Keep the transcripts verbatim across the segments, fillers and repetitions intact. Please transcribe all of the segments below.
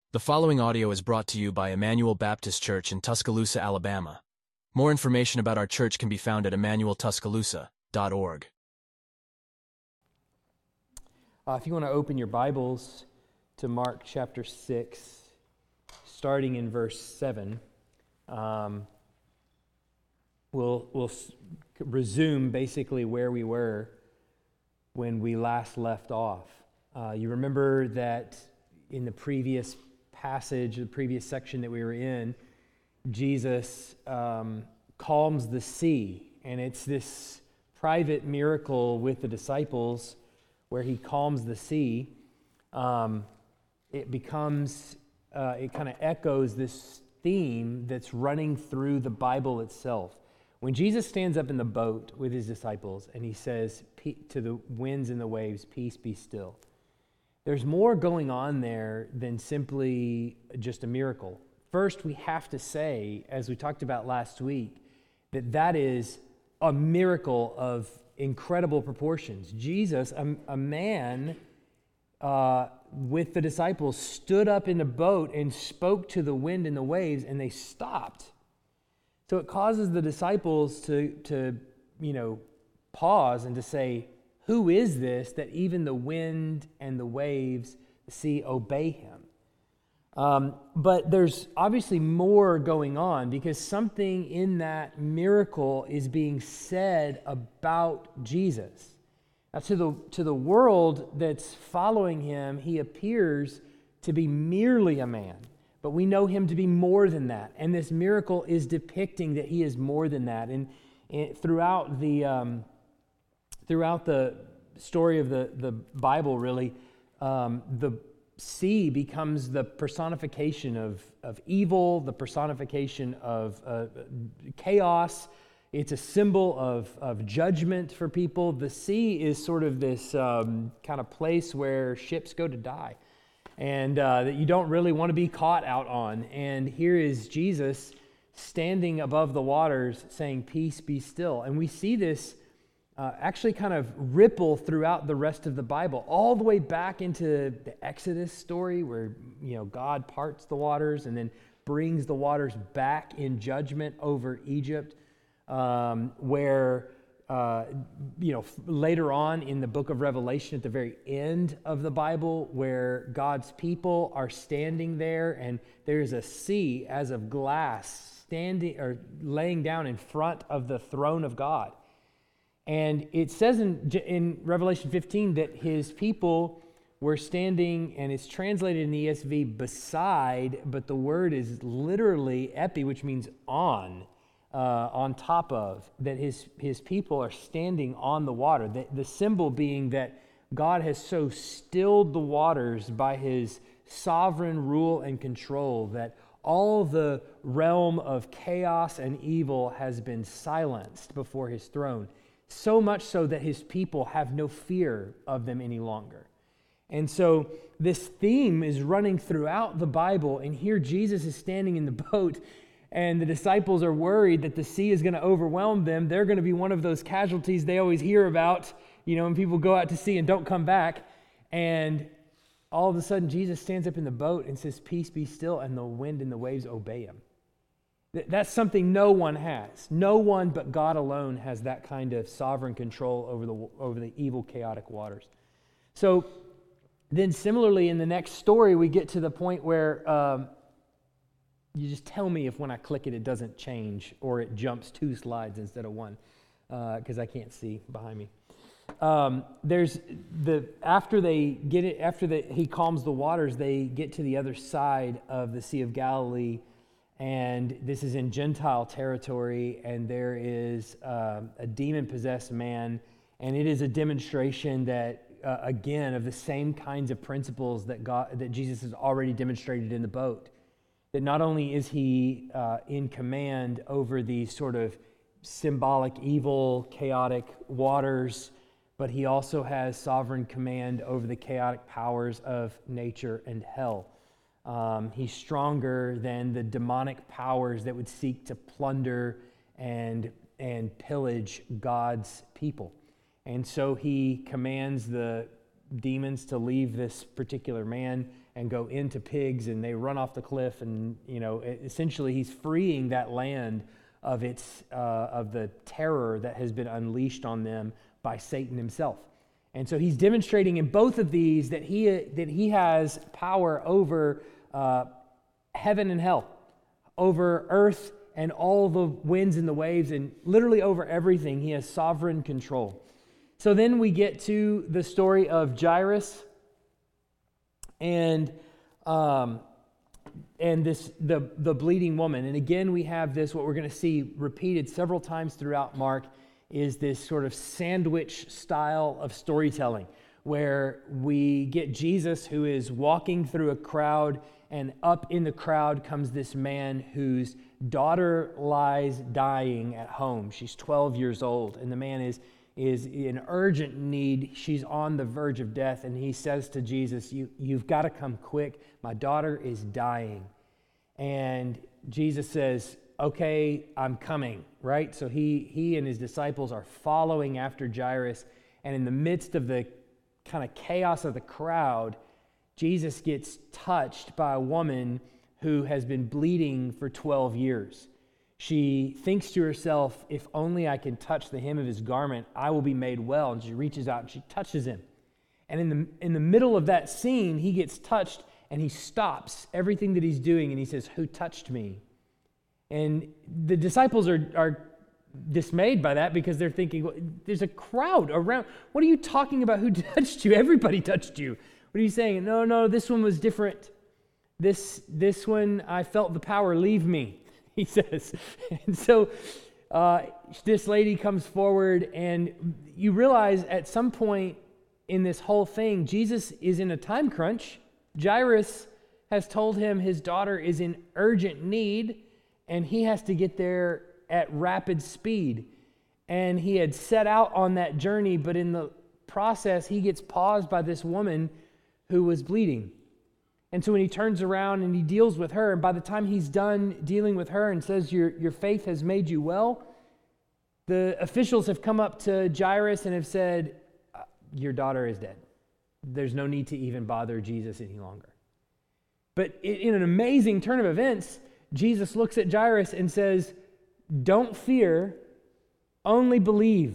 The following audio is brought to you by Emmanuel Baptist Church in Tuscaloosa, Alabama. More information about our church can be found at emmanuel tuscaloosa dot org. Uh, if you want to open your Bibles to Mark chapter six, starting in verse seven, um, we'll, we'll s- resume basically where we were when we last left off. Uh, you remember that in the previous passage, the previous section that we were in, Jesus um, calms the sea, and it's this private miracle with the disciples where he calms the sea. Um, it becomes, uh, it kind of echoes this theme that's running through the Bible itself. When Jesus stands up in the boat with his disciples and he says to the winds and the waves, "Peace, be still," there's more going on there than simply just a miracle. First, we have to say, as we talked about last week, that that is a miracle of incredible proportions. Jesus, a, a man uh, with the disciples, stood up in the boat and spoke to the wind and the waves, and they stopped. So it causes the disciples to, to, you know, pause and to say, "Who is this that even the wind and the waves, the sea, obey him?" Um, but there's obviously more going on because something in that miracle is being said about Jesus. Now, to the, to the world that's following him, he appears to be merely a man. But we know him to be more than that. And this miracle is depicting that he is more than that. And, and throughout the um, throughout the story of the, the Bible, really, um, the sea becomes the personification of, of evil, the personification of uh, chaos. It's a symbol of, of judgment for people. The sea is sort of this um, kind of place where ships go to die, and uh, that you don't really want to be caught out on. And here is Jesus standing above the waters saying, "Peace, be still." And we see this uh, actually kind of ripple throughout the rest of the Bible, all the way back into the Exodus story where, you know, God parts the waters and then brings the waters back in judgment over Egypt, um, where Uh, you know, later on in the book of Revelation, at the very end of the Bible, where God's people are standing there and there's a sea as of glass standing or laying down in front of the throne of God. And it says in, in Revelation fifteen that his people were standing, and it's translated in the E S V beside, but the word is literally epi, which means on. Uh, on top of, that his his people are standing on the water. The, the symbol being that God has so stilled the waters by his sovereign rule and control that all the realm of chaos and evil has been silenced before his throne. So much so that his people have no fear of them any longer. And so this theme is running throughout the Bible, and here Jesus is standing in the boat, and the disciples are worried that the sea is going to overwhelm them. They're going to be one of those casualties they always hear about, you know, when people go out to sea and don't come back. And all of a sudden, Jesus stands up in the boat and says, "Peace, be still," and the wind and the waves obey him. That's something no one has. No one but God alone has that kind of sovereign control over the over the evil, chaotic waters. So then similarly, in the next story, we get to the point where um, you just tell me if when I click it, it doesn't change or it jumps two slides instead of one, because uh, I can't see behind me. Um, there's the after they get it after the, he calms the waters, they get to the other side of the Sea of Galilee, and this is in Gentile territory, and there is um, a demon-possessed man, and it is a demonstration that uh, again of the same kinds of principles that God that Jesus has already demonstrated in the boat. That not only is he uh, in command over these sort of symbolic, evil, chaotic waters, but he also has sovereign command over the chaotic powers of nature and hell. Um, he's stronger than the demonic powers that would seek to plunder and, and pillage God's people. And so he commands the demons to leave this particular man and go into pigs, and they run off the cliff, and you know, essentially he's freeing that land of its uh, of the terror that has been unleashed on them by Satan himself. And so he's demonstrating in both of these that he that he has power over uh, heaven and hell, over earth and all the winds and the waves, and literally over everything. He has sovereign control. So then we get to the story of Jairus and um, and this the the bleeding woman. And again, we have this, what we're going to see repeated several times throughout Mark, is this sort of sandwich style of storytelling, where we get Jesus who is walking through a crowd, and up in the crowd comes this man whose daughter lies dying at home. She's twelve years old, and the man is is in urgent need. She's on the verge of death, and he says to Jesus, you, you've got to come quick. My daughter is dying. And Jesus says, okay, I'm coming, right? So he he and his disciples are following after Jairus, and in the midst of the kind of chaos of the crowd, Jesus gets touched by a woman who has been bleeding for twelve years. She thinks to herself, if only I can touch the hem of his garment, I will be made well. And she reaches out and she touches him. And in the in the middle of that scene, he gets touched and he stops everything that he's doing and he says, who touched me? And the disciples are, are dismayed by that, because they're thinking, well, there's a crowd around. What are you talking about? Who touched you? Everybody touched you. What are you saying? No, no, this one was different. This, this one, I felt the power leave me, he says. And so uh, this lady comes forward, and you realize at some point in this whole thing, Jesus is in a time crunch. Jairus has told him his daughter is in urgent need, and he has to get there at rapid speed. And he had set out on that journey, but in the process, he gets paused by this woman who was bleeding. And so when he turns around and he deals with her, and by the time he's done dealing with her and says, your, your faith has made you well, the officials have come up to Jairus and have said, your daughter is dead. There's no need to even bother Jesus any longer. But in an amazing turn of events, Jesus looks at Jairus and says, don't fear, only believe.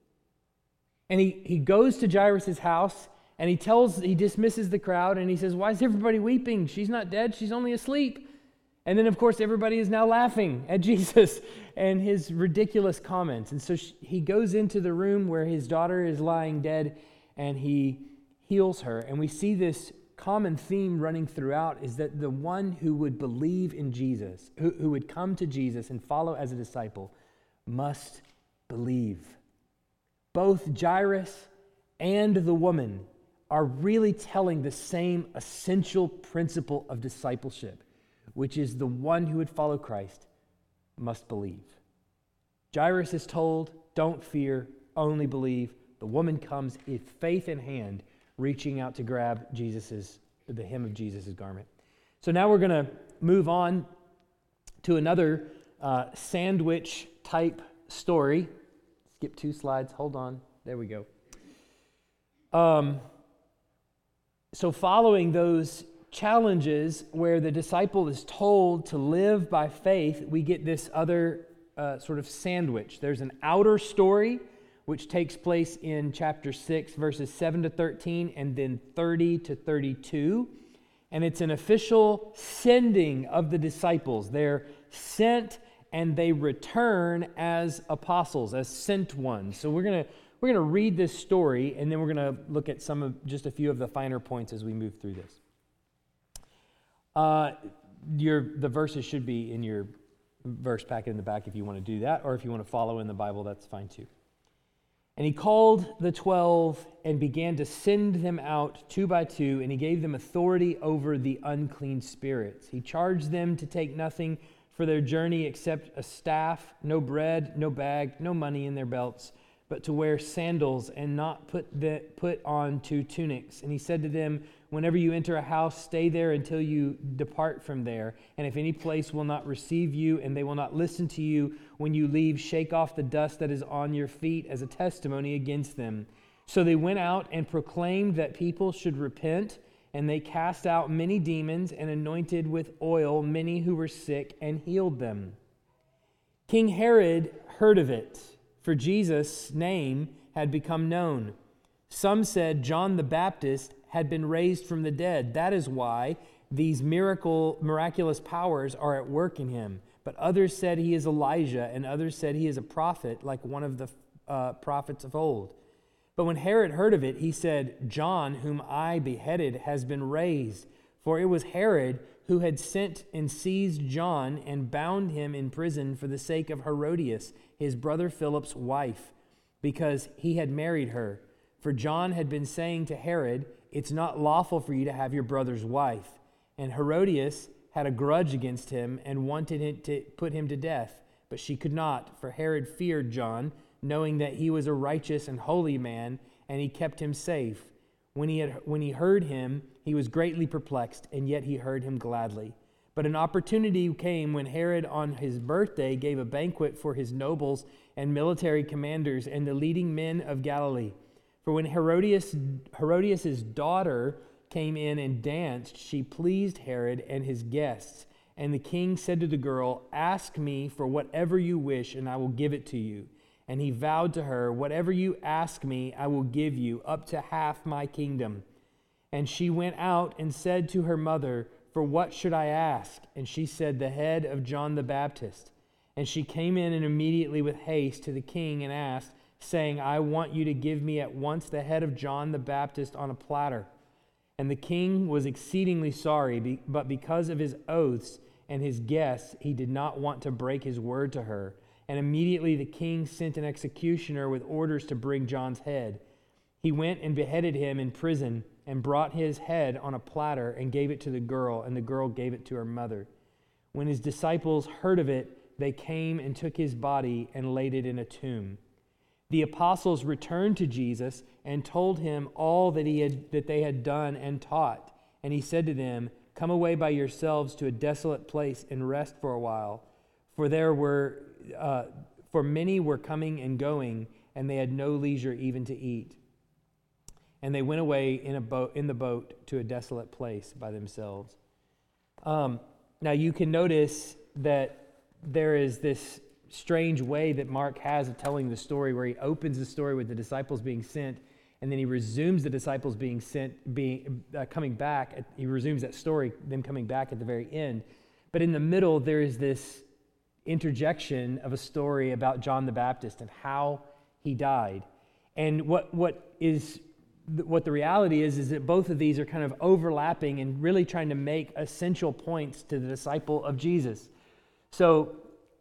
And he, he goes to Jairus' house, and he tells, he dismisses the crowd, and he says, why is everybody weeping? She's not dead, she's only asleep. And then, of course, everybody is now laughing at Jesus and his ridiculous comments. And so she, he goes into the room where his daughter is lying dead, and he heals her. And we see this common theme running throughout, is that the one who would believe in Jesus, who, who would come to Jesus and follow as a disciple, must believe. Both Jairus and the woman are really telling the same essential principle of discipleship, which is the one who would follow Christ must believe. Jairus is told, don't fear, only believe. The woman comes with faith in hand, reaching out to grab Jesus's, the hem of Jesus' garment. So now we're going to move on to another uh, sandwich type story. Skip two slides. Hold on. There we go. Um, so following those challenges where the disciple is told to live by faith, we get this other uh, sort of sandwich. There's an outer story which takes place in chapter six, verses seven to thirteen, and then thirty to thirty-two. And it's an official sending of the disciples. They're sent and they return as apostles, as sent ones. So we're going to we're going to read this story, and then we're going to look at some of just a few of the finer points as we move through this. Uh, your the verses should be in your verse packet in the back if you want to do that, or if you want to follow in the Bible, that's fine too. And he called the twelve and began to send them out two by two, and he gave them authority over the unclean spirits. He charged them to take nothing for their journey except a staff, no bread, no bag, no money in their belts, but to wear sandals and not put the, put on two tunics. And he said to them, whenever you enter a house, stay there until you depart from there. And if any place will not receive you and they will not listen to you, when you leave, shake off the dust that is on your feet as a testimony against them. So they went out and proclaimed that people should repent, and they cast out many demons and anointed with oil many who were sick and healed them. King Herod heard of it, for Jesus' name had become known. Some said John the Baptist had been raised from the dead. That is why these miracle, miraculous powers are at work in him. But others said he is Elijah, and others said he is a prophet, like one of the uh, prophets of old. But when Herod heard of it, he said, John, whom I beheaded, has been raised. For it was Herod who had sent and seized John and bound him in prison for the sake of Herodias, his brother Philip's wife, because he had married her. For John had been saying to Herod, it's not lawful for you to have your brother's wife. And Herodias had a grudge against him and wanted to put him to death. But she could not, for Herod feared John, knowing that he was a righteous and holy man, and he kept him safe. When he had, when he heard him, he was greatly perplexed, and yet he heard him gladly. But an opportunity came when Herod on his birthday gave a banquet for his nobles and military commanders and the leading men of Galilee. For when Herodias, Herodias' daughter came in and danced, she pleased Herod and his guests. And the king said to the girl, ask me for whatever you wish, and I will give it to you. And he vowed to her, whatever you ask me, I will give you, up to half my kingdom. And she went out and said to her mother, for what should I ask? And she said, the head of John the Baptist. And she came in and immediately with haste to the king and asked, saying, I want you to give me at once the head of John the Baptist on a platter. And the king was exceedingly sorry, but because of his oaths and his guests, he did not want to break his word to her. And immediately the king sent an executioner with orders to bring John's head. He went and beheaded him in prison and brought his head on a platter and gave it to the girl, and the girl gave it to her mother. When his disciples heard of it, they came and took his body and laid it in a tomb. The apostles returned to Jesus and told him all that he had that they had done and taught. And he said to them, come away by yourselves to a desolate place and rest for a while. For there were uh, for many were coming and going, and they had no leisure even to eat. And they went away in a boat in the boat to a desolate place by themselves. Um, now you can notice that there is this strange way that Mark has of telling the story, where he opens the story with the disciples being sent, and then he resumes the disciples being sent, being uh, coming back. At, he resumes that story, them coming back at the very end. But in the middle, there is this interjection of a story about John the Baptist and how he died. And what what is what the reality is is that both of these are kind of overlapping and really trying to make essential points to the disciple of Jesus. So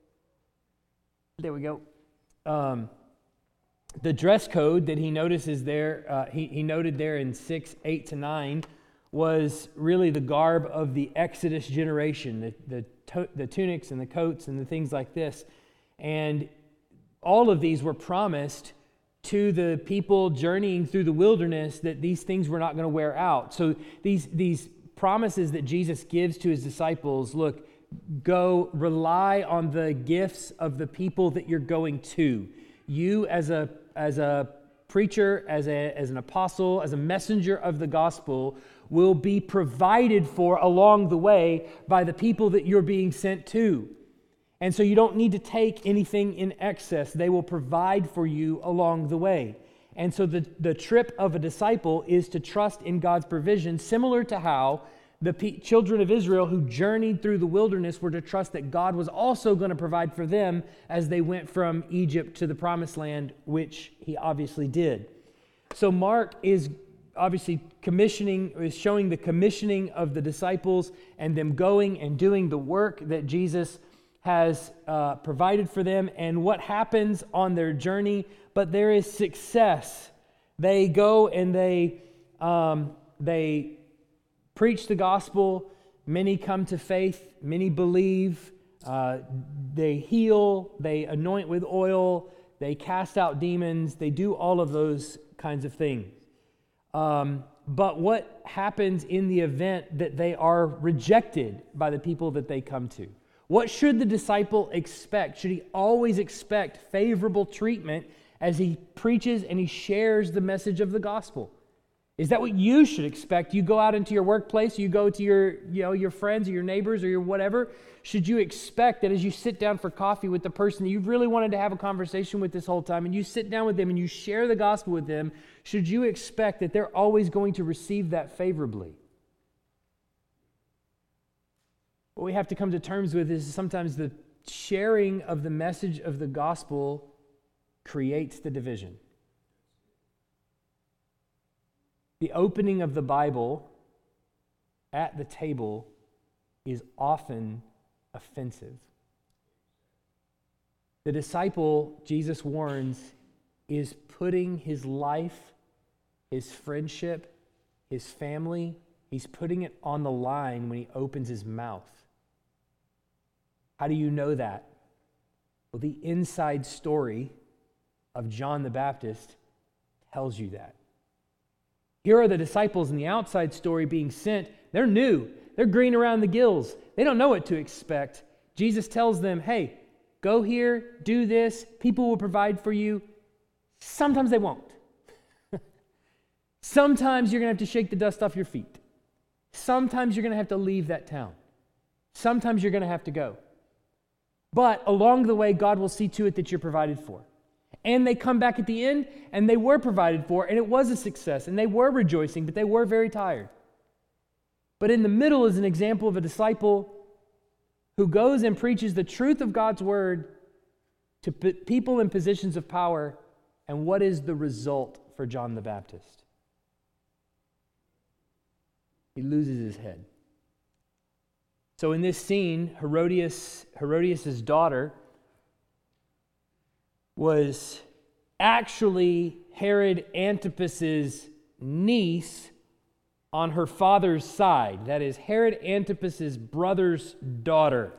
there we go. Um, the dress code that he notices there, uh, he, he noted there in six, eight to nine, was really the garb of the Exodus generation, the, the, to, the tunics and the coats and the things like this. And all of these were promised to the people journeying through the wilderness, that these things were not going to wear out. So these, these promises that Jesus gives to his disciples, look, go rely on the gifts of the people that you're going to. You as a as a preacher, as a as an apostle, as a messenger of the gospel, will be provided for along the way by the people that you're being sent to. And so you don't need to take anything in excess. They will provide for you along the way. And so the, the trip of a disciple is to trust in God's provision, similar to how the pe- children of Israel who journeyed through the wilderness were to trust that God was also going to provide for them as they went from Egypt to the promised land, which he obviously did. So Mark is obviously commissioning, is showing the commissioning of the disciples and them going and doing the work that Jesus has uh, provided for them and what happens on their journey. But there is success. They go and they um, they preach the gospel. Many come to faith. Many believe. Uh, they heal. They anoint with oil. They cast out demons. They do all of those kinds of things. Um, but what happens in the event that they are rejected by the people that they come to? What should the disciple expect? Should he always expect favorable treatment as he preaches and he shares the message of the gospel? Is that what you should expect? You go out into your workplace, you go to your, you know, your friends or your neighbors or your whatever. Should you expect that as you sit down for coffee with the person that you've really wanted to have a conversation with this whole time, and you sit down with them and you share the gospel with them, should you expect that they're always going to receive that favorably? What we have to come to terms with is sometimes the sharing of the message of the gospel creates the division. The opening of the Bible at the table is often offensive. The disciple, Jesus warns, is putting his life, his friendship, his family, he's putting it on the line when he opens his mouth. How do you know that? Well, the inside story of John the Baptist tells you that. Here are the disciples in the outside story being sent. They're new. They're green around the gills. They don't know what to expect. Jesus tells them, hey, go here, do this. People will provide for you. Sometimes they won't. Sometimes you're going to have to shake the dust off your feet. Sometimes you're going to have to leave that town. Sometimes you're going to have to go. But along the way, God will see to it that you're provided for. And they come back at the end, and they were provided for, and it was a success, and they were rejoicing, but they were very tired. But in the middle is an example of a disciple who goes and preaches the truth of God's word to people in positions of power, and what is the result for John the Baptist? He loses his head. So in this scene, Herodias, Herodias' daughter was actually Herod Antipas's niece on her father's side. That is Herod Antipas's brother's daughter.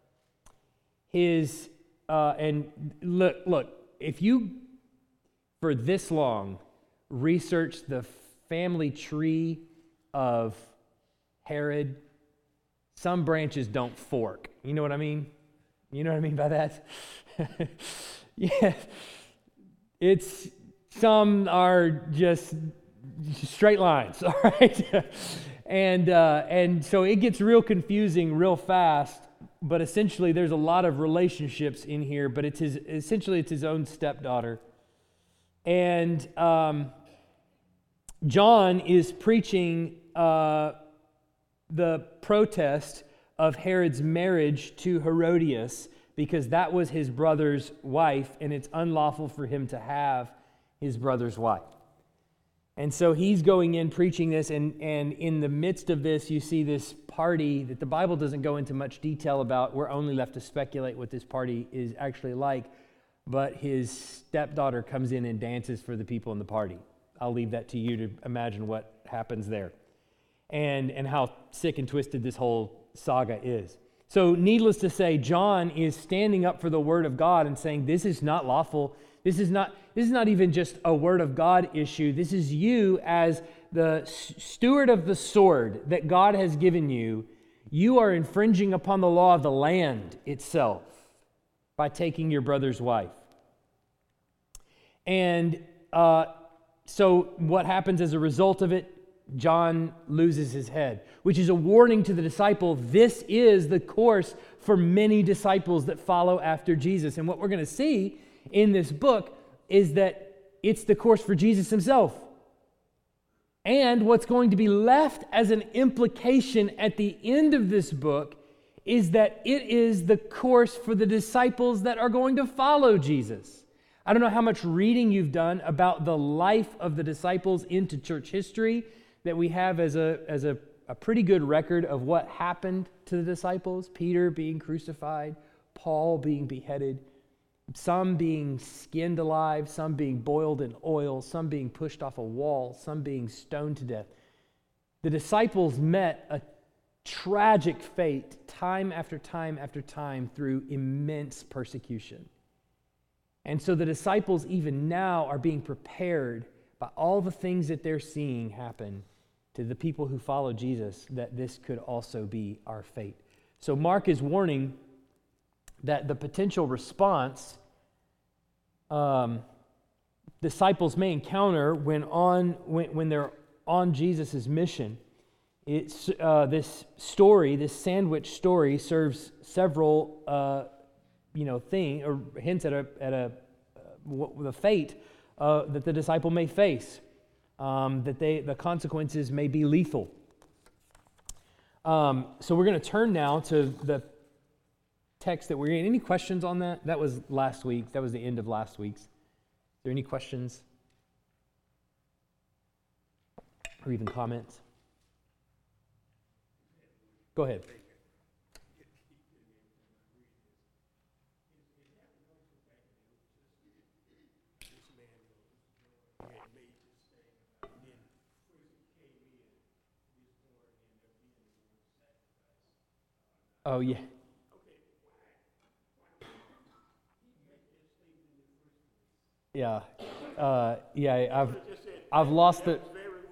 His uh, and look, look, if you for this long research the family tree of Herod, some branches don't fork. You know what I mean? You know what I mean by that? Yeah, it's, some are just straight lines, all right? and uh, and so it gets real confusing real fast, but essentially there's a lot of relationships in here, but it's his, essentially it's his own stepdaughter. And um, John is preaching uh, the protest of Herod's marriage to Herodias, because that was his brother's wife, and it's unlawful for him to have his brother's wife. And so he's going in preaching this, and, and in the midst of this, you see this party that the Bible doesn't go into much detail about. We're only left to speculate what this party is actually like. But his stepdaughter comes in and dances for the people in the party. I'll leave that to you to imagine what happens there, and, and how sick and twisted this whole saga is. So needless to say, John is standing up for the word of God and saying, this is not lawful. This is not, this is not even just a word of God issue. This is you as the steward of the sword that God has given you. You are infringing upon the law of the land itself by taking your brother's wife. And uh, so what happens as a result of it? John loses his head, which is a warning to the disciple. This is the course for many disciples that follow after Jesus. And what we're going to see in this book is that it's the course for Jesus himself. And what's going to be left as an implication at the end of this book is that it is the course for the disciples that are going to follow Jesus. I don't know how much reading you've done about the life of the disciples into church history, that we have as a as a, a pretty good record of what happened to the disciples. Peter being crucified, Paul being beheaded, some being skinned alive, some being boiled in oil, some being pushed off a wall, some being stoned to death. The disciples met a tragic fate time after time after time through immense persecution. And so the disciples even now are being prepared by all the things that they're seeing happen to the people who follow Jesus, that this could also be our fate. So Mark is warning that the potential response um, disciples may encounter when on when, when they're on Jesus' mission. It's uh, this story, this sandwich story, serves several uh, you know thing or hints at a at a uh, the fate uh, that the disciple may face, um, that they the consequences may be lethal. Um, so we're going to turn now to the text that we're in. Any questions on that? That was last week. That was the end of last week's. Is there any questions or even comments? Go ahead. Oh, yeah. Yeah. Uh, yeah, I've I've lost the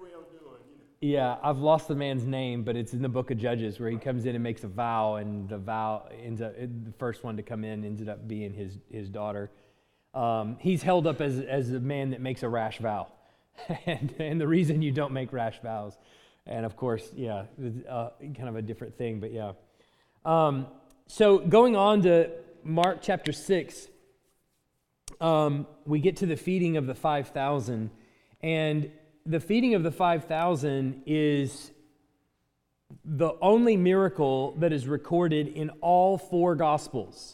Yeah, I've lost the man's name, but it's in the book of Judges where he comes in and makes a vow, and the vow ends up the first one to come in ended up being his his daughter. Um, he's held up as as a man that makes a rash vow, and and the reason you don't make rash vows, and of course, yeah, it's, uh, kind of a different thing, but yeah. Um, so going on to Mark chapter six, um, we get to the feeding of the five thousand, and the feeding of the five thousand is the only miracle that is recorded in all four Gospels.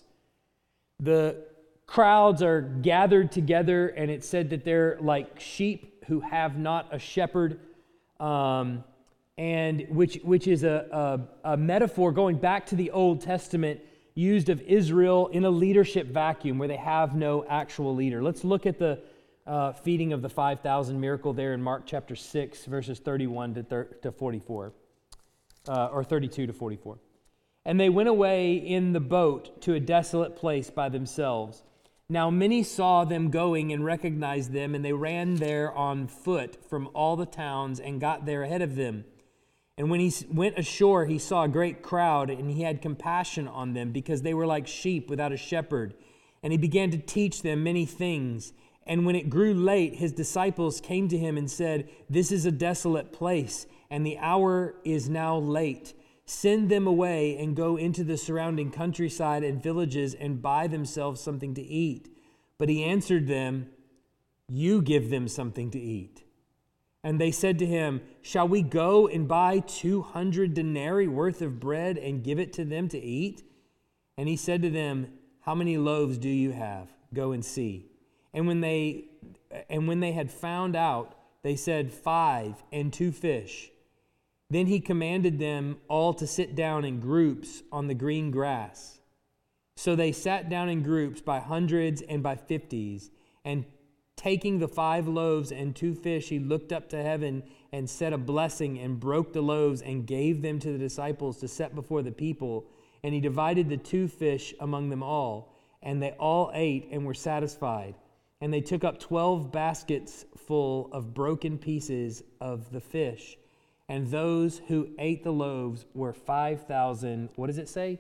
The crowds are gathered together, and it said that they're like sheep who have not a shepherd, um, and which which is a, a, a metaphor going back to the Old Testament, used of Israel in a leadership vacuum where they have no actual leader. Let's look at the uh, feeding of the five thousand miracle there in Mark chapter six, verses thirty-one to forty-four, uh, or thirty-two to forty-four. And they went away in the boat to a desolate place by themselves. Now many saw them going and recognized them, and they ran there on foot from all the towns and got there ahead of them. And when he went ashore, he saw a great crowd, and he had compassion on them because they were like sheep without a shepherd. And he began to teach them many things. And when it grew late, his disciples came to him and said, "This is a desolate place, and the hour is now late. Send them away and go into the surrounding countryside and villages and buy themselves something to eat." But he answered them, "You give them something to eat." And they said to him, "Shall we go and buy two hundred denarii worth of bread and give it to them to eat?" And he said to them, "How many loaves do you have? Go and see." And when they and when they had found out, they said, "Five and two fish." Then he commanded them all to sit down in groups on the green grass. So they sat down in groups by hundreds and by fifties, and taking the five loaves and two fish, he looked up to heaven and said a blessing and broke the loaves and gave them to the disciples to set before the people. And he divided the two fish among them all, and they all ate and were satisfied. And they took up twelve baskets full of broken pieces of the fish. And those who ate the loaves were five thousand, what does it say?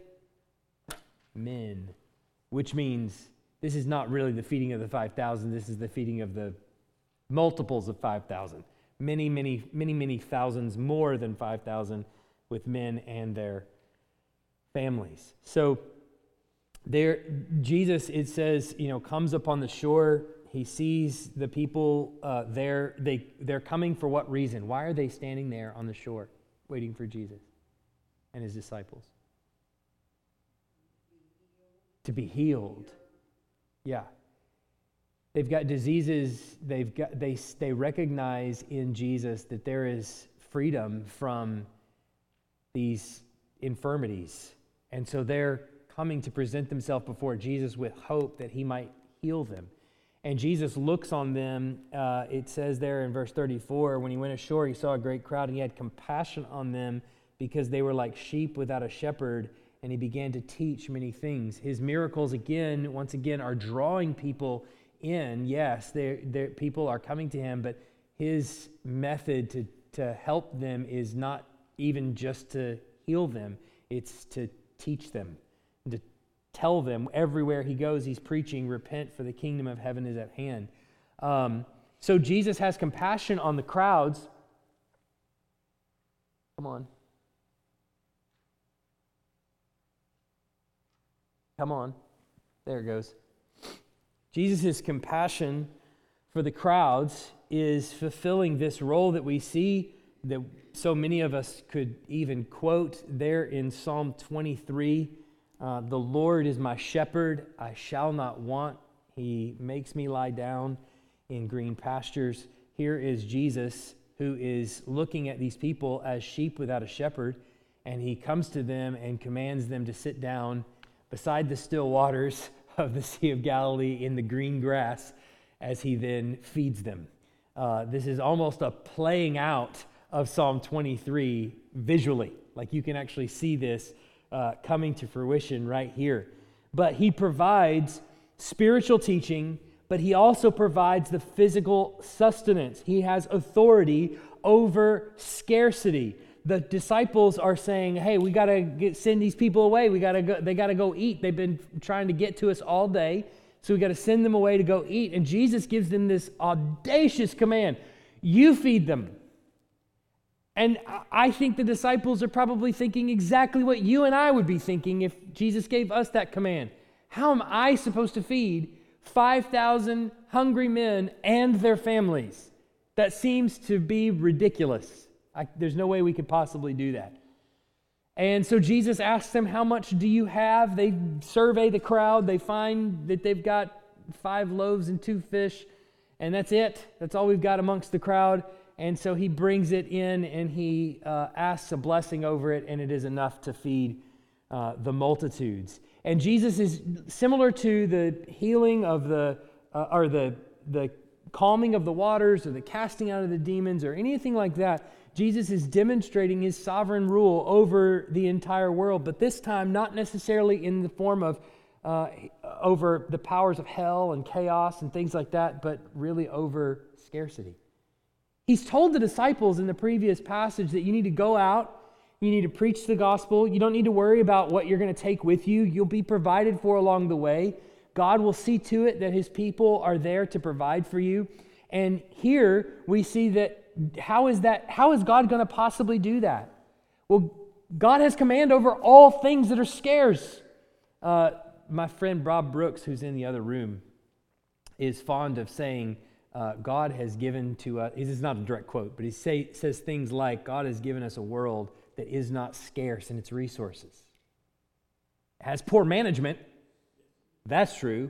Men. Which means this is not really the feeding of the five thousand. This is the feeding of the multiples of five thousand. Many, many, many, many thousands more than five thousand with men and their families. So there, Jesus, it says, you know, comes upon the shore. He sees the people uh, there. They, they're coming for what reason? Why are they standing there on the shore waiting for Jesus and his disciples? To be healed. Yeah. They've got diseases. They've got they they recognize in Jesus that there is freedom from these infirmities. And so they're coming to present themselves before Jesus with hope that he might heal them. And Jesus looks on them, uh, it says there in verse thirty-four, when he went ashore, he saw a great crowd, and he had compassion on them because they were like sheep without a shepherd, and he began to teach many things. His miracles, again, once again, are drawing people in. Yes, they're, they're, people are coming to him, but his method to, to help them is not even just to heal them, it's to teach them, to tell them everywhere he goes, he's preaching, repent for the kingdom of heaven is at hand. Um, so Jesus has compassion on the crowds. Come on. Come on. There it goes. Jesus' compassion for the crowds is fulfilling this role that we see that so many of us could even quote there in Psalm twenty-three. Uh, the Lord is my shepherd, I shall not want. He makes me lie down in green pastures. Here is Jesus, who is looking at these people as sheep without a shepherd, and he comes to them and commands them to sit down beside the still waters of the Sea of Galilee in the green grass as he then feeds them. Uh, this is almost a playing out of Psalm twenty-three visually. Like you can actually see this uh, coming to fruition right here. But he provides spiritual teaching, but he also provides the physical sustenance. He has authority over scarcity. The disciples are saying, hey, we got to send these people away. We got to go, they got to go eat. They've been trying to get to us all day, so we got to send them away to go eat. And Jesus gives them this audacious command. You feed them. And I think the disciples are probably thinking exactly what you and I would be thinking if Jesus gave us that command. How am I supposed to feed five thousand hungry men and their families? That seems to be ridiculous. I, there's no way we could possibly do that. And so Jesus asks them, how much do you have? They survey the crowd. They find that they've got five loaves and two fish, and that's it. That's all we've got amongst the crowd. And so he brings it in and he uh, asks a blessing over it, and it is enough to feed uh, the multitudes. And Jesus is similar to the healing of the, uh, or the, the calming of the waters or the casting out of the demons or anything like that. Jesus is demonstrating his sovereign rule over the entire world, but this time not necessarily in the form of uh, over the powers of hell and chaos and things like that, but really over scarcity. He's told the disciples in the previous passage that you need to go out, you need to preach the gospel, you don't need to worry about what you're going to take with you, you'll be provided for along the way. God will see to it that his people are there to provide for you. And here we see that how is that, how is God going to possibly do that? Well, God has command over all things that are scarce. Uh, my friend Rob Brooks, who's in the other room, is fond of saying, uh, God has given to us, this is not a direct quote, but he say, says things like, God has given us a world that is not scarce in its resources. It has poor management. That's true.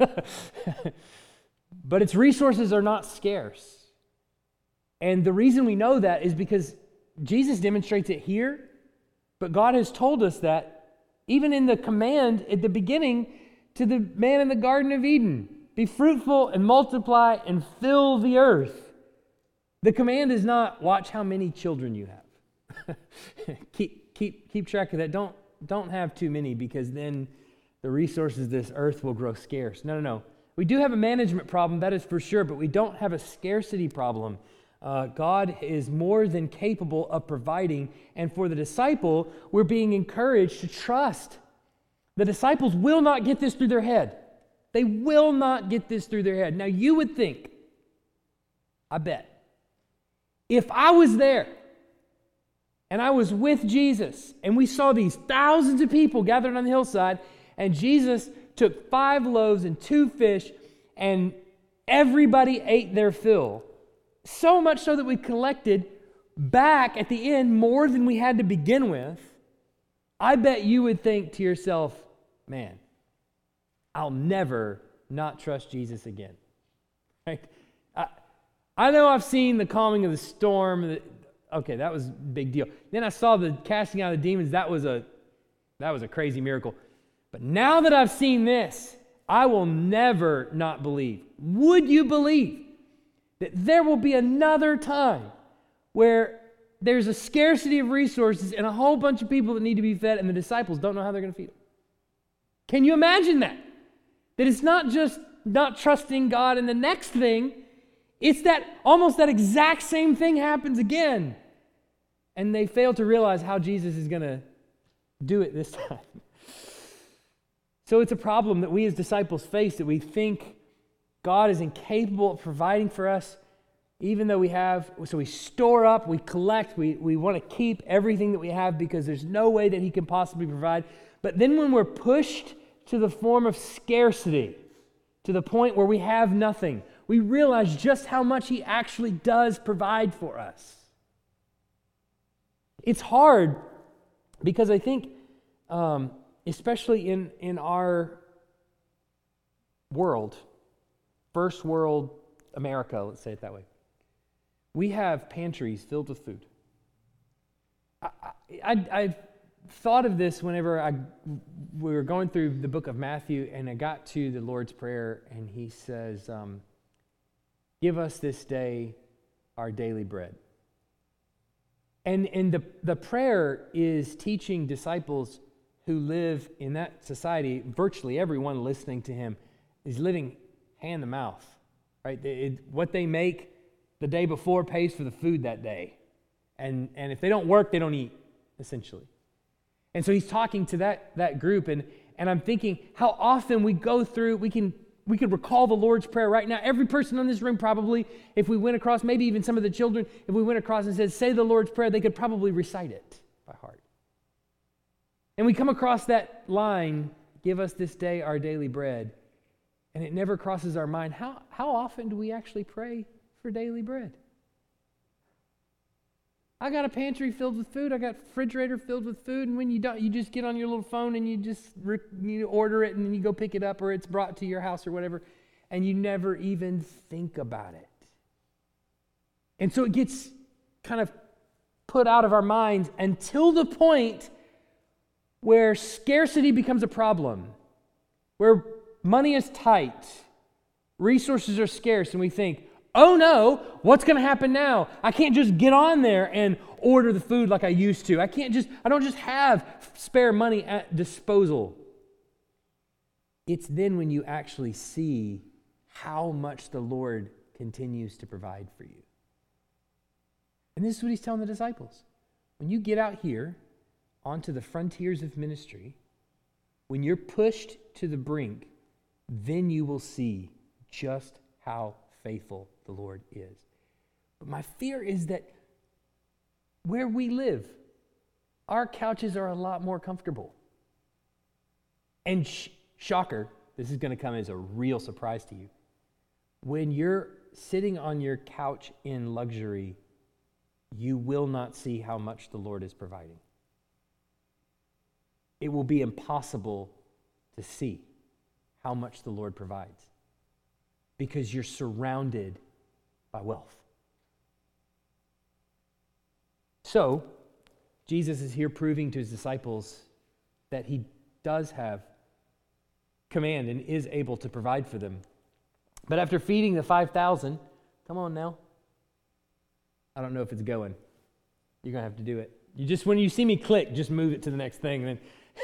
But its resources are not scarce. And the reason we know that is because Jesus demonstrates it here, but God has told us that even in the command at the beginning to the man in the Garden of Eden, be fruitful and multiply and fill the earth. The command is not watch how many children you have. keep keep keep track of that. Don't don't have too many, because then the resources of this earth will grow scarce. No, no, no. We do have a management problem, that is for sure, but we don't have a scarcity problem. Uh, God is more than capable of providing, and for the disciple, we're being encouraged to trust. The disciples will not get this through their head. They will not get this through their head. Now, you would think, I bet, if I was there and I was with Jesus and we saw these thousands of people gathered on the hillside, and Jesus took five loaves and two fish and everybody ate their fill, so much so that we collected back at the end more than we had to begin with, I bet you would think to yourself, man, I'll never not trust Jesus again. Right? I, I know I've seen the calming of the storm. Okay, that was a big deal. Then I saw the casting out of the demons. That was a that was a crazy miracle. But now that I've seen this, I will never not believe. Would you believe that there will be another time where there's a scarcity of resources and a whole bunch of people that need to be fed, and the disciples don't know how they're going to feed them? Can you imagine that? That it's not just not trusting God in the next thing, it's that almost that exact same thing happens again. And they fail to realize how Jesus is going to do it this time. So it's a problem that we as disciples face, that we think God is incapable of providing for us, even though we have, so we store up, we collect, we, we want to keep everything that we have because there's no way that he can possibly provide. But then when we're pushed to the form of scarcity, to the point where we have nothing, we realize just how much he actually does provide for us. It's hard because I think, um, especially in, in our world, first world America, let's say it that way, we have pantries filled with food. I, I, I've thought of this whenever I, we were going through the book of Matthew, and I got to the Lord's Prayer, and he says, um, give us this day our daily bread. And, and the, the prayer is teaching disciples who live in that society, virtually everyone listening to him is living hand to mouth, right? It, what they make the day before pays for the food that day. And, and if they don't work, they don't eat, essentially. And so he's talking to that, that group, and, and I'm thinking how often we go through, we can we could recall the Lord's Prayer right now. Every person in this room probably, if we went across, maybe even some of the children, if we went across and said, say the Lord's Prayer, they could probably recite it by heart. And we come across that line, give us this day our daily bread, and it never crosses our mind, how, how often do we actually pray for daily bread? I got a pantry filled with food. I got a refrigerator filled with food. And when you don't, you just get on your little phone and you just re- you order it and then you go pick it up, or it's brought to your house or whatever, and you never even think about it. And so it gets kind of put out of our minds until the point where scarcity becomes a problem, where money is tight, resources are scarce, and we think, oh no, what's going to happen now? I can't just get on there and order the food like I used to. I can't just, I don't just have spare money at disposal. It's then when you actually see how much the Lord continues to provide for you. And this is what he's telling the disciples. When you get out here onto the frontiers of ministry, when you're pushed to the brink, then you will see just how faithful the Lord is. But my fear is that where we live, our couches are a lot more comfortable. And sh- shocker, this is going to come as a real surprise to you. When you're sitting on your couch in luxury, you will not see how much the Lord is providing. It will be impossible to see how much the Lord provides, because you're surrounded by wealth. So, Jesus is here proving to his disciples that he does have command and is able to provide for them. But after feeding the five thousand, come on now. I don't know if it's going. You're going to have to do it. You just, when you see me click, just move it to the next thing. Then,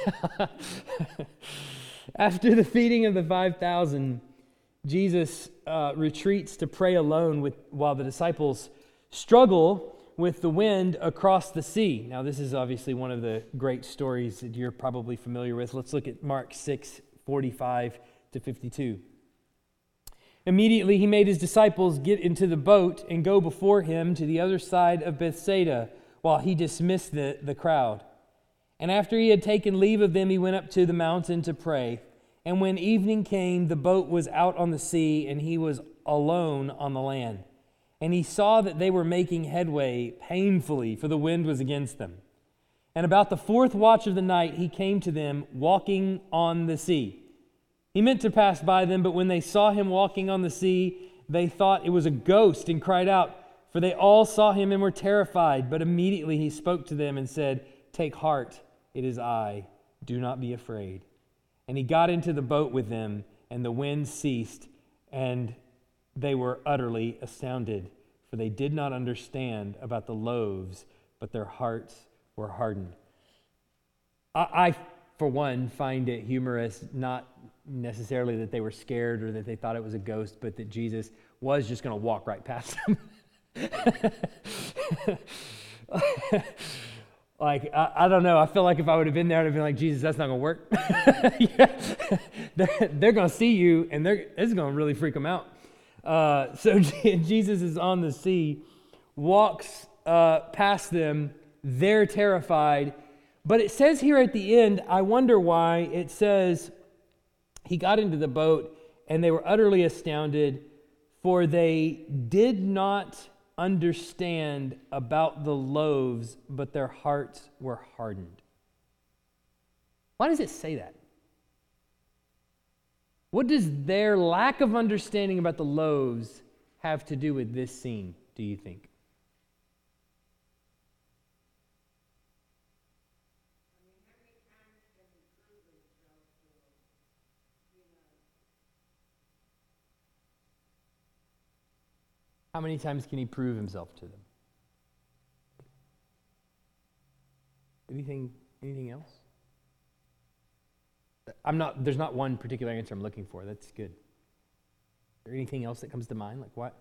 after the feeding of the five thousand, Jesus uh, retreats to pray alone with, while the disciples struggle with the wind across the sea. Now, this is obviously one of the great stories that you're probably familiar with. Let's look at Mark six, forty-five to fifty-two. Immediately he made his disciples get into the boat and go before him to the other side of Bethsaida, while he dismissed the, the crowd. And after he had taken leave of them, he went up to the mountain to pray. And when evening came, the boat was out on the sea, and he was alone on the land. And he saw that they were making headway painfully, for the wind was against them. And about the fourth watch of the night, he came to them, walking on the sea. He meant to pass by them, but when they saw him walking on the sea, they thought it was a ghost and cried out, for they all saw him and were terrified. But immediately he spoke to them and said, "Take heart, it is I. Do not be afraid." And he got into the boat with them, and the wind ceased, and they were utterly astounded, for they did not understand about the loaves, but their hearts were hardened. I, I for one, find it humorous, not necessarily that they were scared or that they thought it was a ghost, but that Jesus was just going to walk right past them. Like, I, I don't know. I feel like if I would have been there, I'd have been like, Jesus, that's not going to work. Yeah. They're, they're going to see you, and they're, it's going to really freak them out. Uh, so Jesus is on the sea, walks uh, past them. They're terrified. But it says here at the end, I wonder why, it says, he got into the boat, and they were utterly astounded, for they did not understand about the loaves, but their hearts were hardened. Why does it say that? What does their lack of understanding about the loaves have to do with this scene, do you think? How many times can he prove himself to them? Anything, anything else? I'm not, there's not one particular answer I'm looking for. That's good. Is there anything else that comes to mind? Like what?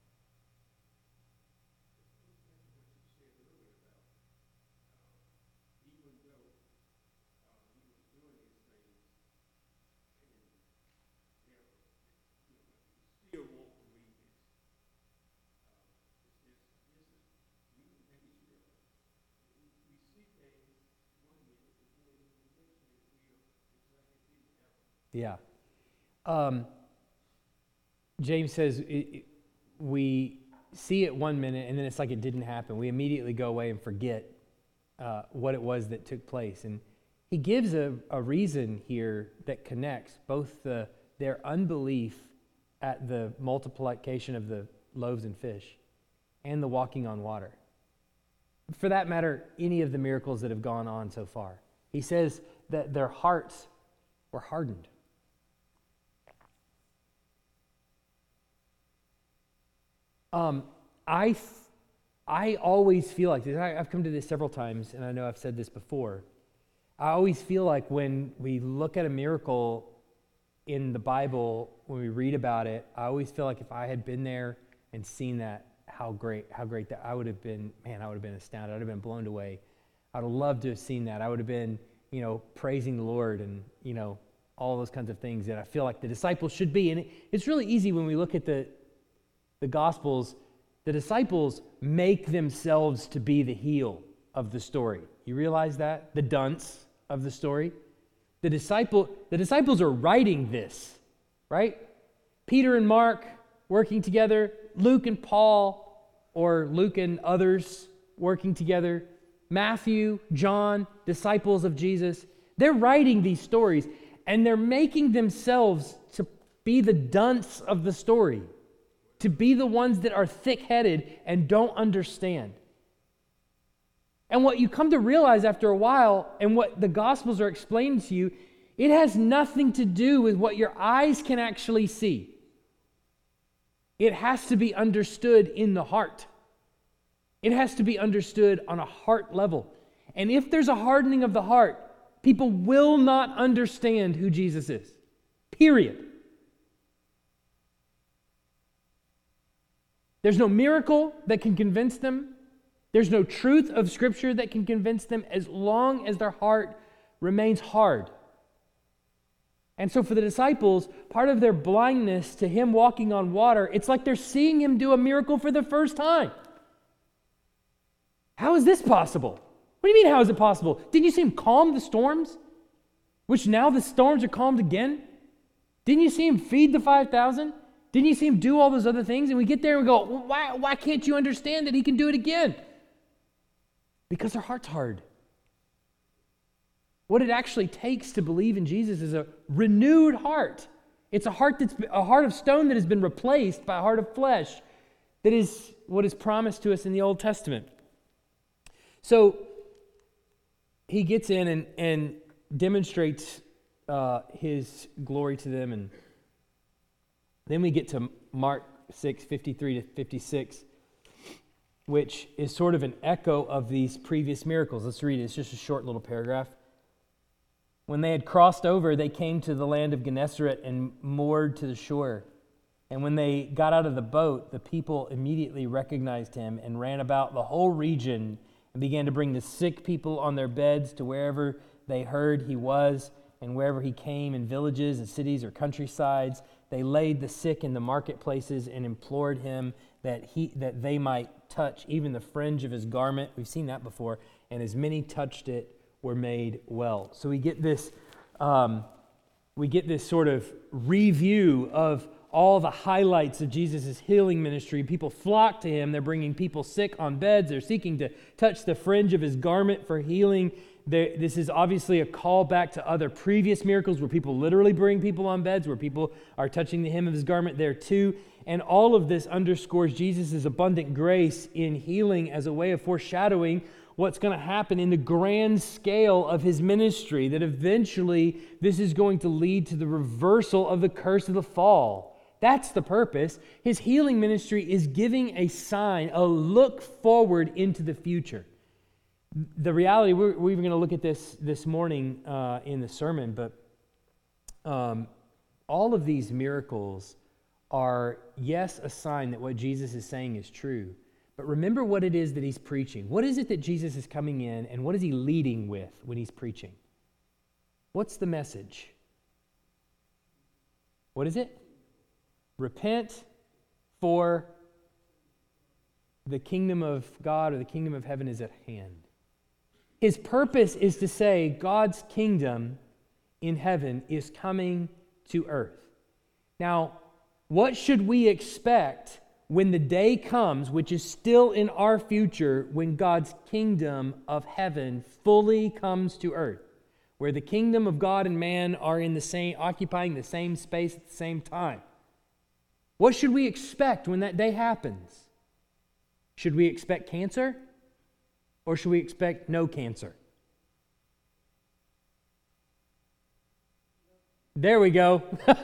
Yeah. Um, James says it, it, we see it one minute and then it's like it didn't happen. We immediately go away and forget uh, what it was that took place. And he gives a, a reason here that connects both the, their unbelief at the multiplication of the loaves and fish and the walking on water. For that matter, any of the miracles that have gone on so far. He says that their hearts were hardened. Um, I, th- I always feel like this. I, I've come to this several times, and I know I've said this before. I always feel like when we look at a miracle in the Bible, when we read about it, I always feel like if I had been there and seen that, how great, how great that I would have been. Man, I would have been astounded. I would have been blown away. I would have loved to have seen that. I would have been, you know, praising the Lord and, you know, all those kinds of things that I feel like the disciples should be. And it, it's really easy when we look at the the Gospels, the disciples make themselves to be the heel of the story. You realize that? The dunce of the story. The disciple, the disciples are writing this, right? Peter and Mark working together, Luke and Paul, or Luke and others working together, Matthew, John, disciples of Jesus. They're writing these stories, and they're making themselves to be the dunce of the story, to be the ones that are thick-headed and don't understand. And what you come to realize after a while, and what the Gospels are explaining to you, it has nothing to do with what your eyes can actually see. It has to be understood in the heart. It has to be understood on a heart level. And if there's a hardening of the heart, people will not understand who Jesus is. Period. There's no miracle that can convince them. There's no truth of Scripture that can convince them as long as their heart remains hard. And so for the disciples, part of their blindness to him walking on water, it's like they're seeing him do a miracle for the first time. How is this possible? What do you mean, how is it possible? Didn't you see him calm the storms? Which now the storms are calmed again? Didn't you see him feed the five thousand? Didn't you see him do all those other things? And we get there and we go, well, why, why can't you understand that he can do it again? Because their heart's hard. What it actually takes to believe in Jesus is a renewed heart. It's a heart that's a heart of stone that has been replaced by a heart of flesh. That is what is promised to us in the Old Testament. So he gets in and, and demonstrates uh, his glory to them, and then we get to Mark six, fifty-three to fifty-six, which is sort of an echo of these previous miracles. Let's read it. It's just a short little paragraph. When they had crossed over, they came to the land of Gennesaret and moored to the shore. And when they got out of the boat, the people immediately recognized him and ran about the whole region and began to bring the sick people on their beds to wherever they heard he was, and wherever he came in villages and cities or countrysides. They laid the sick in the marketplaces and implored him that he that they might touch even the fringe of his garment. We've seen that before. And as many touched it were made well. So we get this, um, we get this sort of review of all the highlights of Jesus' healing ministry. People flock to him. They're bringing people sick on beds. They're seeking to touch the fringe of his garment for healing. There, this is obviously a callback to other previous miracles where people literally bring people on beds, where people are touching the hem of his garment there too. And all of this underscores Jesus' abundant grace in healing as a way of foreshadowing what's going to happen in the grand scale of his ministry, that eventually this is going to lead to the reversal of the curse of the fall. That's the purpose. His healing ministry is giving a sign, a look forward into the future. The reality, we're, we're even going to look at this this morning uh, in the sermon, but um, all of these miracles are, yes, a sign that what Jesus is saying is true. But remember what it is that he's preaching. What is it that Jesus is coming in, and what is he leading with when he's preaching? What's the message? What is it? Repent, for the kingdom of God or the kingdom of heaven is at hand. His purpose is to say God's kingdom in heaven is coming to earth. Now, what should we expect when the day comes, which is still in our future, when God's kingdom of heaven fully comes to earth, where the kingdom of God and man are in the same, occupying the same space at the same time? What should we expect when that day happens? Should we expect cancer? Or should we expect no cancer? There we go.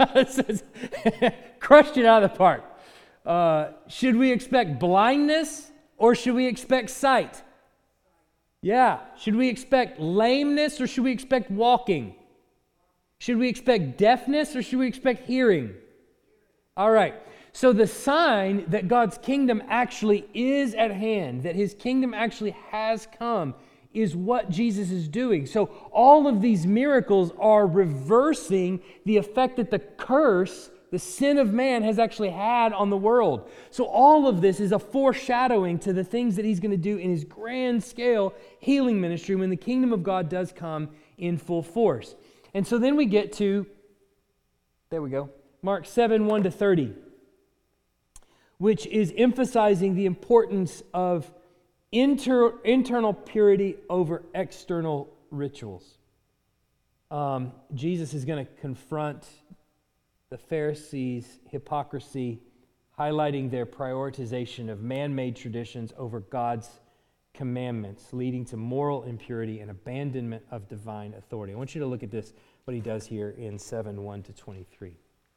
Crushed it out of the park. Uh, should we expect blindness or should we expect sight? Yeah. Should we expect lameness or should we expect walking? Should we expect deafness or should we expect hearing? All right. So the sign that God's kingdom actually is at hand, that his kingdom actually has come, is what Jesus is doing. So all of these miracles are reversing the effect that the curse, the sin of man, has actually had on the world. So all of this is a foreshadowing to the things that he's going to do in his grand scale healing ministry when the kingdom of God does come in full force. And so then we get to, there we go, Mark seven, one to thirty. Which is emphasizing the importance of inter, internal purity over external rituals. Um, Jesus is going to confront the Pharisees' hypocrisy, highlighting their prioritization of man-made traditions over God's commandments, leading to moral impurity and abandonment of divine authority. I want you to look at this, what he does here in seven, one to twenty-three.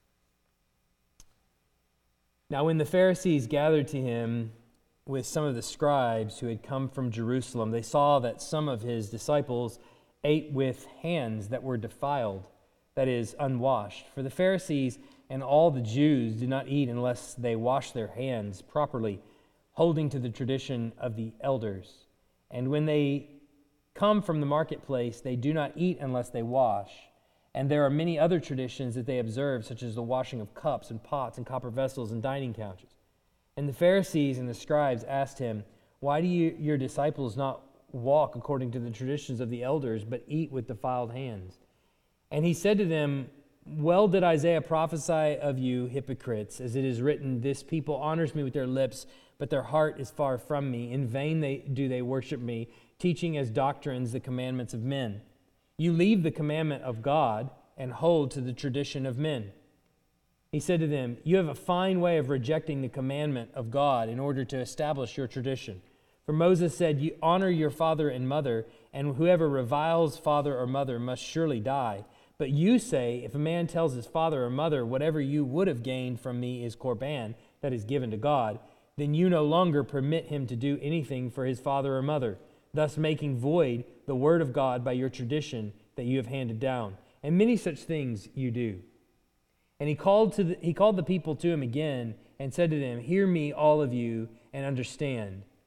Now, when the Pharisees gathered to him with some of the scribes who had come from Jerusalem, they saw that some of his disciples ate with hands that were defiled, that is, unwashed. For the Pharisees and all the Jews do not eat unless they wash their hands properly, holding to the tradition of the elders. And when they come from the marketplace, they do not eat unless they wash. And there are many other traditions that they observe, such as the washing of cups and pots and copper vessels and dining couches. And the Pharisees and the scribes asked him, "Why do you, your disciples not walk according to the traditions of the elders, but eat with defiled hands?" And he said to them, "Well did Isaiah prophesy of you, hypocrites, as it is written, 'This people honors me with their lips, but their heart is far from me. In vain they, do they worship me, teaching as doctrines the commandments of men. You leave the commandment of God and hold to the tradition of men." He said to them, "You have a fine way of rejecting the commandment of God in order to establish your tradition. For Moses said, 'You honor your father and mother, and whoever reviles father or mother must surely die.' But you say, if a man tells his father or mother, 'Whatever you would have gained from me is korban,' that is given to God, then you no longer permit him to do anything for his father or mother, thus making void the word of God by your tradition that you have handed down. And many such things you do." And he called to the, he called the people to him again and said to them, "Hear me, all of you, and understand.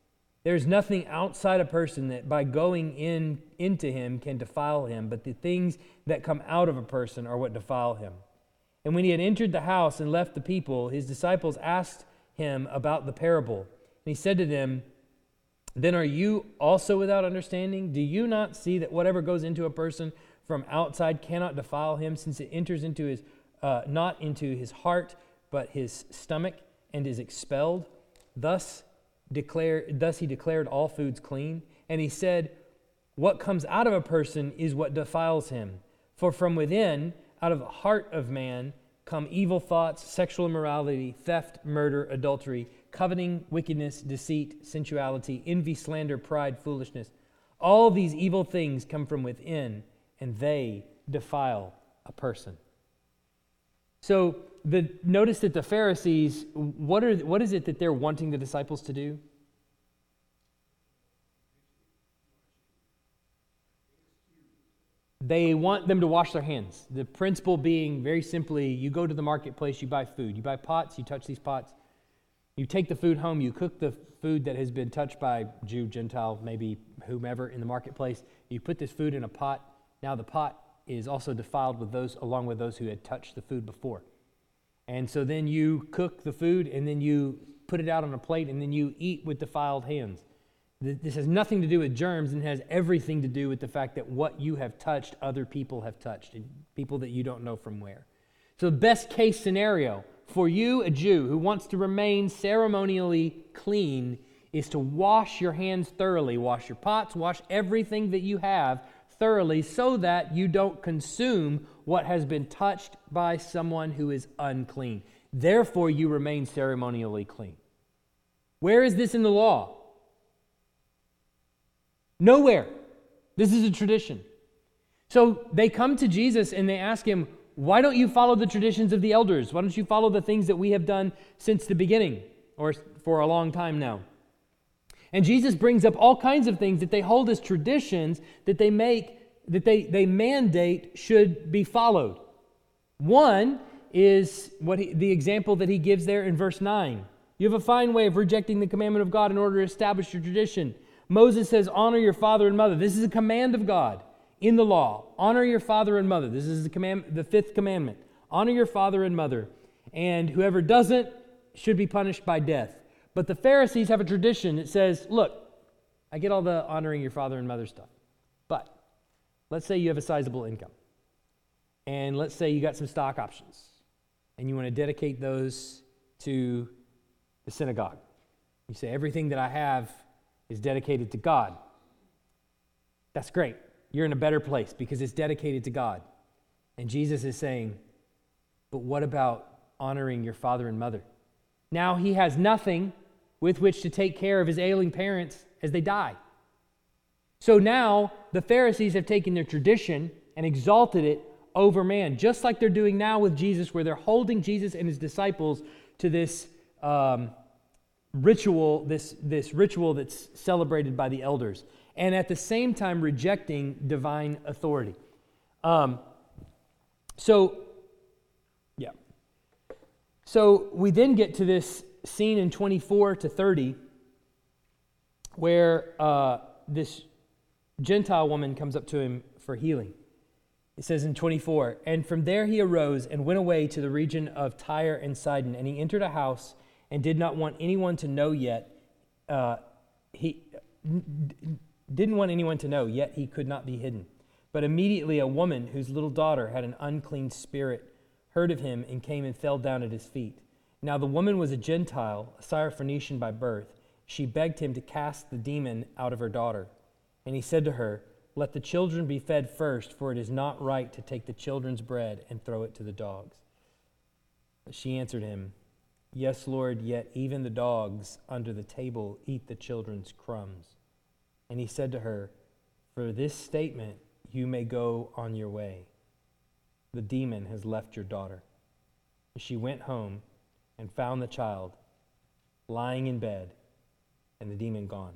There's nothing outside a person that by going in into him can defile him, but the things that come out of a person are what defile him. And when he had entered the house and left the people, his disciples asked him about the parable. And he said to them, then are you also without understanding? Do you not see that whatever goes into a person from outside cannot defile him, since it enters into his, uh, not into his heart, but his stomach, and is expelled? Thus declare, thus he declared all foods clean. And he said, what comes out of a person is what defiles him. For from within, out of the heart of man, come evil thoughts, sexual immorality, theft, murder, adultery, coveting, wickedness, deceit, sensuality, envy, slander, pride, foolishness. All these evil things come from within, and they defile a person. So the, notice that the Pharisees, what are what is it that they're wanting the disciples to do? They want them to wash their hands. The principle being, very simply, you go to the marketplace, you buy food. You buy pots, you touch these pots. You take the food home, you cook the food that has been touched by Jew, Gentile, maybe whomever in the marketplace. You put this food in a pot. Now the pot is also defiled with those, along with those who had touched the food before. And so then you cook the food, and then you put it out on a plate, and then you eat with defiled hands. This has nothing to do with germs, and has everything to do with the fact that what you have touched, other people have touched, and people that you don't know from where. So the best case scenario for you, a Jew who wants to remain ceremonially clean, is to wash your hands thoroughly. Wash your pots, wash everything that you have thoroughly, so that you don't consume what has been touched by someone who is unclean. Therefore, you remain ceremonially clean. Where is this in the law? Nowhere. This is a tradition. So they come to Jesus and they ask him, why don't you follow the traditions of the elders? Why don't you follow the things that we have done since the beginning, or for a long time now? And Jesus brings up all kinds of things that they hold as traditions that they make, that they, they mandate should be followed. One is what he, the example that he gives there in verse nine. You have a fine way of rejecting the commandment of God in order to establish your tradition. Moses says, honor your father and mother. This is a command of God in the law. Honor your father and mother. This is the command, the fifth commandment. Honor your father and mother. And whoever doesn't should be punished by death. But the Pharisees have a tradition that says, look, I get all the honoring your father and mother stuff. But let's say you have a sizable income. And let's say you got some stock options. And you want to dedicate those to the synagogue. You say, everything that I have is dedicated to God. That's great. You're in a better place because it's dedicated to God. And Jesus is saying, but what about honoring your father and mother? Now he has nothing with which to take care of his ailing parents as they die. So now the Pharisees have taken their tradition and exalted it over man, just like they're doing now with Jesus, where they're holding Jesus and his disciples to this um, ritual, this, this ritual that's celebrated by the elders, and at the same time rejecting divine authority. Um, so, yeah. So we then get to this scene in twenty-four to thirty where uh, this Gentile woman comes up to him for healing. It says in twenty-four, and from there he arose and went away to the region of Tyre and Sidon, and he entered a house and did not want anyone to know yet. Uh, he n- didn't want anyone to know, yet he could not be hidden. But immediately a woman whose little daughter had an unclean spirit heard of him and came and fell down at his feet. Now the woman was a Gentile, a Syrophoenician by birth. She begged him to cast the demon out of her daughter. And he said to her, let the children be fed first, for it is not right to take the children's bread and throw it to the dogs. But she answered him, yes, Lord, yet even the dogs under the table eat the children's crumbs. And he said to her, for this statement you may go on your way. The demon has left your daughter. She went home and found the child lying in bed and the demon gone.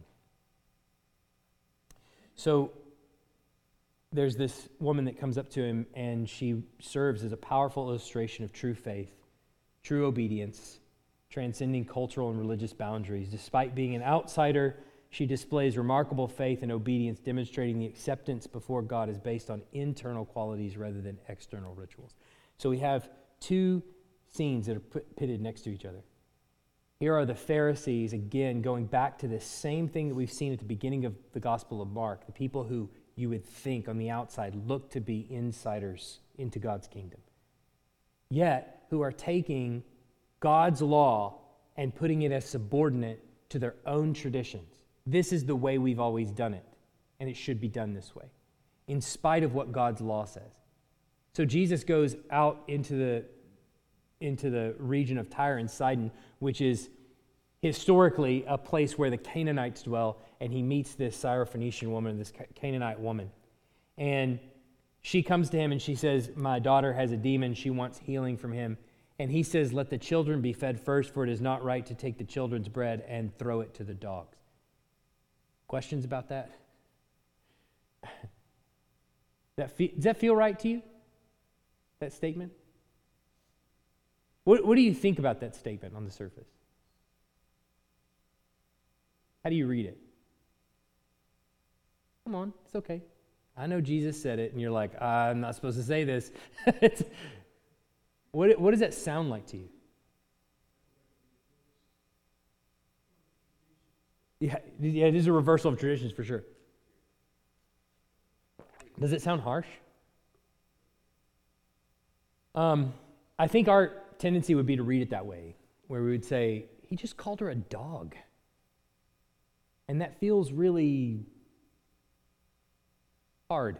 So there's this woman that comes up to him, and she serves as a powerful illustration of true faith, true obedience, transcending cultural and religious boundaries. Despite being an outsider she displays remarkable faith and obedience, demonstrating the acceptance before God is based on internal qualities rather than external rituals. So we have two scenes that are put, pitted next to each other. Here are the Pharisees, again, going back to the same thing that we've seen at the beginning of the Gospel of Mark, the people who you would think on the outside look to be insiders into God's kingdom, yet who are taking God's law and putting it as subordinate to their own traditions. This is the way we've always done it, and it should be done this way, in spite of what God's law says. So Jesus goes out into the, into the region of Tyre and Sidon, which is historically a place where the Canaanites dwell, and he meets this Syrophoenician woman, this Canaanite woman. And she comes to him and she says, my daughter has a demon, she wants healing from him. And he says, let the children be fed first, for it is not right to take the children's bread and throw it to the dogs. Questions about that? that fe- does that feel right to you? That statement? What, what do you think about that statement on the surface? How do you read it? Come on, it's okay. I know Jesus said it, and you're like, I'm not supposed to say this. what, what does that sound like to you? Yeah, yeah, it is a reversal of traditions for sure. Does it sound harsh? Um, I think our tendency would be to read it that way, where we would say, he just called her a dog. And that feels really hard.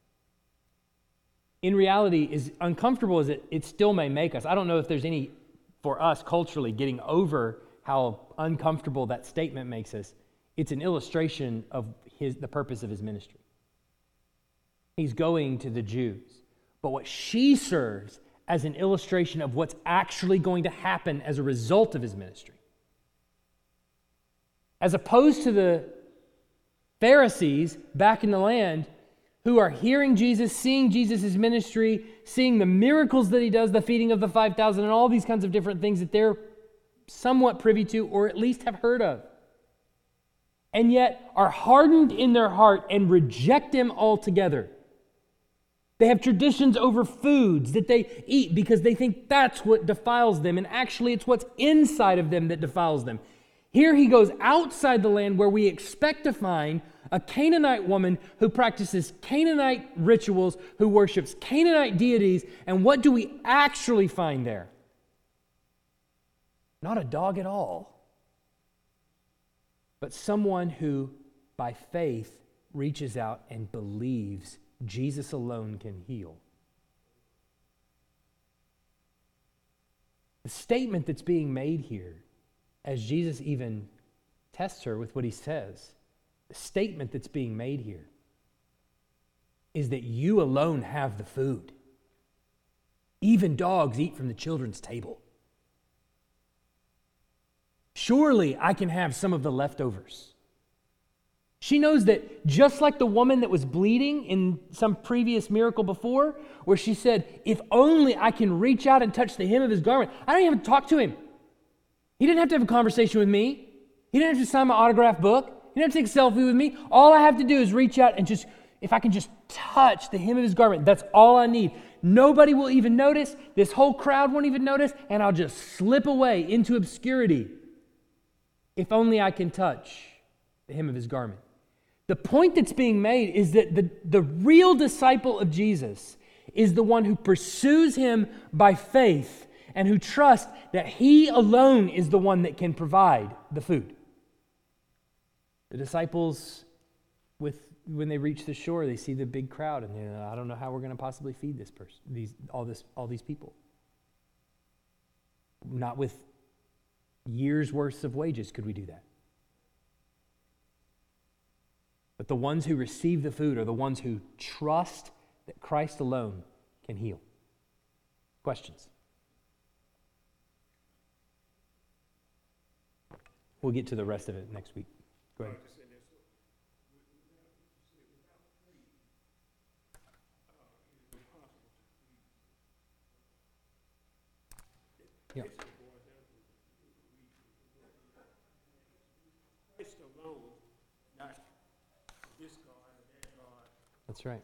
In reality, as uncomfortable as it, it still may make us, I don't know if there's any, for us culturally, getting over how uncomfortable that statement makes us. It's an illustration of his, the purpose of his ministry. He's going to the Jews. But what she serves as an illustration of what's actually going to happen as a result of his ministry. As opposed to the Pharisees back in the land who are hearing Jesus, seeing Jesus' ministry, seeing the miracles that he does, the feeding of the five thousand, and all these kinds of different things that they're somewhat privy to or at least have heard of. And yet are hardened in their heart and reject him altogether. They have traditions over foods that they eat because they think that's what defiles them, and actually it's what's inside of them that defiles them. Here he goes outside the land where we expect to find a Canaanite woman who practices Canaanite rituals, who worships Canaanite deities, and what do we actually find there? Not a dog at all, but someone who, by faith, reaches out and believes Jesus alone can heal. The statement that's being made here, as Jesus even tests her with what he says, the statement that's being made here is that you alone have the food. Even dogs eat from the children's table. Surely I can have some of the leftovers. She knows that just like the woman that was bleeding in some previous miracle before, where she said, if only I can reach out and touch the hem of his garment. I don't even talk to him. He didn't have to have a conversation with me. He didn't have to sign my autograph book. He didn't have to take a selfie with me. All I have to do is reach out and just, if I can just touch the hem of his garment, that's all I need. Nobody will even notice. This whole crowd won't even notice, and I'll just slip away into obscurity. If only I can touch the hem of his garment. The point that's being made is that the, the real disciple of Jesus is the one who pursues him by faith and who trusts that he alone is the one that can provide the food. The disciples, with when they reach the shore, they see the big crowd, and they're, I don't know how we're going to possibly feed this person, these all this, all these people. Not with years' worth of wages could we do that. But the ones who receive the food are the ones who trust that Christ alone can heal. Questions? We'll get to the rest of it next week. Go ahead. Yeah. Christ alone That's right.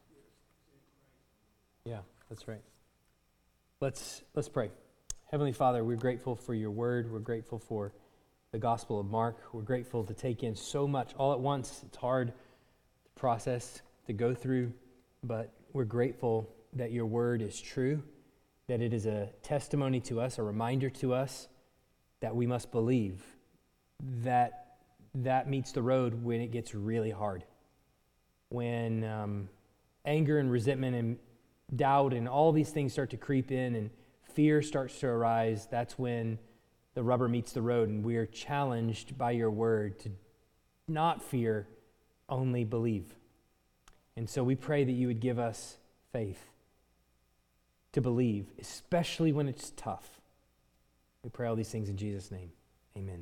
Yeah, that's right. Let's let's pray. Heavenly Father, we're grateful for your word. We're grateful for the Gospel of Mark. We're grateful to take in so much all at once. It's hard to process, to go through, but we're grateful that your word is true, that it is a testimony to us, a reminder to us that we must believe that that meets the road when it gets really hard. When um, anger and resentment and doubt and all these things start to creep in and fear starts to arise, that's when the rubber meets the road, and we are challenged by your word to not fear, only believe. And so we pray that you would give us faith to believe, especially when it's tough. We pray all these things in Jesus' name. Amen.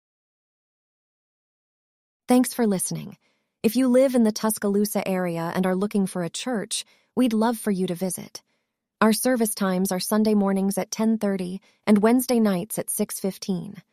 Thanks for listening. If you live in the Tuscaloosa area and are looking for a church, we'd love for you to visit. Our service times are Sunday mornings at ten thirty and Wednesday nights at six fifteen.